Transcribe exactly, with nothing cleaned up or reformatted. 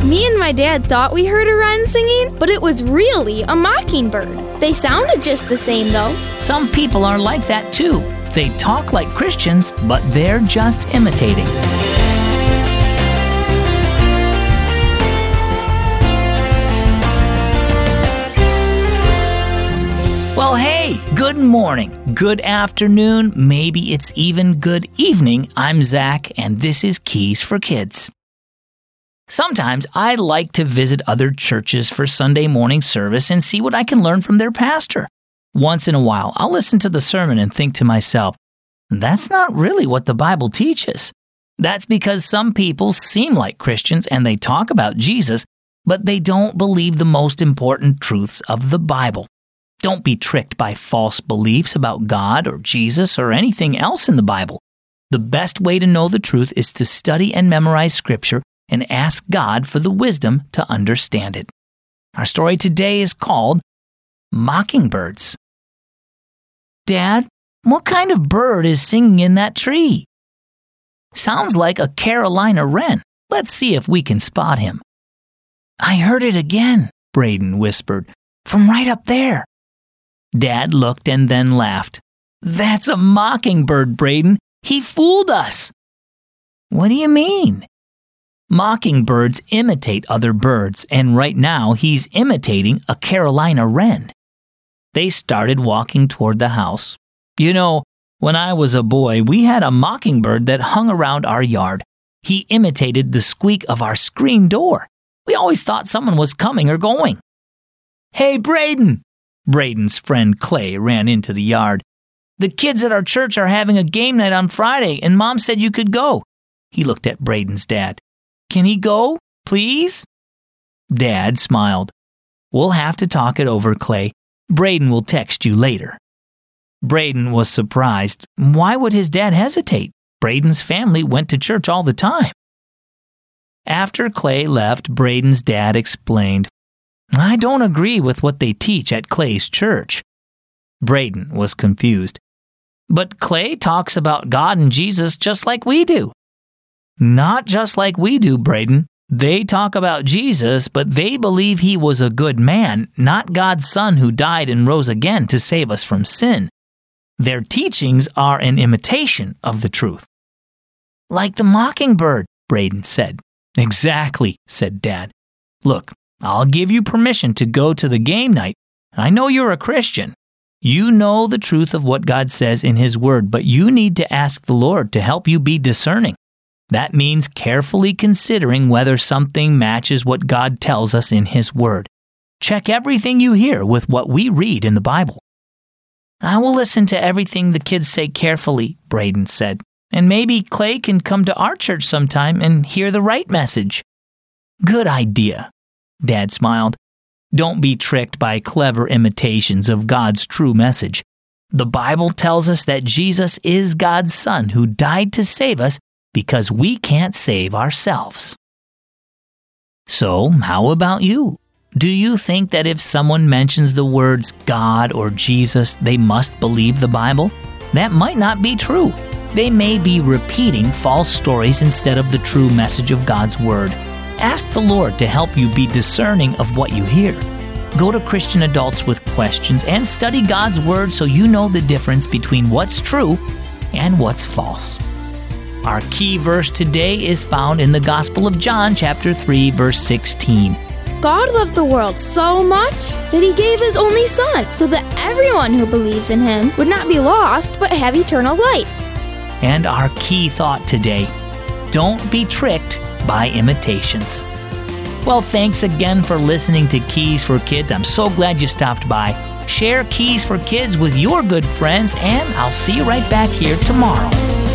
Me and my dad thought we heard a wren singing, but it was really a mockingbird. They sounded just the same, though. Some people are like that too. They talk like Christians, but they're just imitating. Well, hey, good morning, good afternoon, maybe it's even good evening. I'm Zach, and this is Keys for Kids. Sometimes I like to visit other churches for Sunday morning service and see what I can learn from their pastor. Once in a while, I'll listen to the sermon and think to myself, that's not really what the Bible teaches. That's because some people seem like Christians and they talk about Jesus, but they don't believe the most important truths of the Bible. Don't be tricked by false beliefs about God or Jesus or anything else in the Bible. The best way to know the truth is to study and memorize Scripture and ask God for the wisdom to understand it. Our story today is called Mockingbirds. Dad, what kind of bird is singing in that tree? Sounds like a Carolina wren. Let's see if we can spot him. I heard it again, Braden whispered, from right up there. Dad looked and then laughed. That's a mockingbird, Braden. He fooled us. What do you mean? Mockingbirds imitate other birds, and right now he's imitating a Carolina wren. They started walking toward the house. You know, when I was a boy, we had a mockingbird that hung around our yard. He imitated the squeak of our screen door. We always thought someone was coming or going. Hey, Braden! Braden's friend Clay ran into the yard. The kids at our church are having a game night on Friday, and Mom said you could go. He looked at Braden's dad. Can he go, please? Dad smiled. We'll have to talk it over, Clay. Braden will text you later. Braden was surprised. Why would his dad hesitate? Braden's family went to church all the time. After Clay left, Braden's dad explained, I don't agree with what they teach at Clay's church. Braden was confused. But Clay talks about God and Jesus just like we do. Not just like we do, Braden. They talk about Jesus, but they believe he was a good man, not God's son who died and rose again to save us from sin. Their teachings are an imitation of the truth. Like the mockingbird, Braden said. Exactly, said Dad. Look, I'll give you permission to go to the game night. I know you're a Christian. You know the truth of what God says in His Word, but you need to ask the Lord to help you be discerning. That means carefully considering whether something matches what God tells us in His Word. Check everything you hear with what we read in the Bible. I will listen to everything the kids say carefully, Braden said, and maybe Clay can come to our church sometime and hear the right message. Good idea. Dad smiled. Don't be tricked by clever imitations of God's true message. The Bible tells us that Jesus is God's Son who died to save us because we can't save ourselves. So, how about you? Do you think that if someone mentions the words God or Jesus, they must believe the Bible? That might not be true. They may be repeating false stories instead of the true message of God's Word. Ask the Lord to help you be discerning of what you hear. Go to Christian Adults with questions and study God's Word so you know the difference between what's true and what's false. Our key verse today is found in the Gospel of John, chapter three, verse sixteen. God loved the world so much that He gave His only Son, so that everyone who believes in Him would not be lost but have eternal life. And our key thought today, don't be tricked by imitations. Well, thanks again for listening to Keys for Kids. I'm so glad you stopped by. Share Keys for Kids with your good friends, and I'll see you right back here tomorrow.